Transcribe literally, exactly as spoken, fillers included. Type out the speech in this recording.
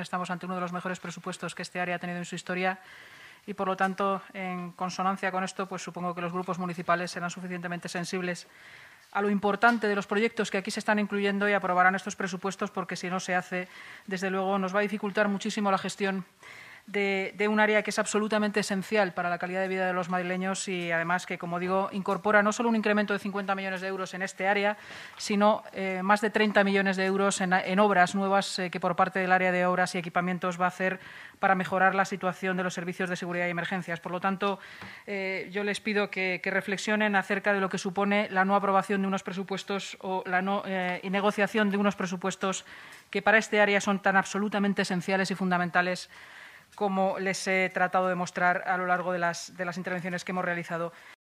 Estamos ante uno de los mejores presupuestos que este área ha tenido en su historia y, por lo tanto, en consonancia con esto, pues supongo que los grupos municipales serán suficientemente sensibles a lo importante de los proyectos que aquí se están incluyendo y aprobarán estos presupuestos, porque si no se hace, desde luego, nos va a dificultar muchísimo la gestión de, de un área que es absolutamente esencial para la calidad de vida de los madrileños y, además, que, como digo, incorpora no solo un incremento de cincuenta millones de euros en este área, sino eh, más de treinta millones de euros en, en obras nuevas eh, que, por parte del área de obras y equipamientos, va a hacer para mejorar la situación de los servicios de seguridad y emergencias. Por lo tanto, eh, yo les pido que, que reflexionen acerca de lo que supone la no aprobación de unos presupuestos o la no eh, y negociación de unos presupuestos que para este área son tan absolutamente esenciales y fundamentales como les he tratado de mostrar a lo largo de las, de las intervenciones que hemos realizado.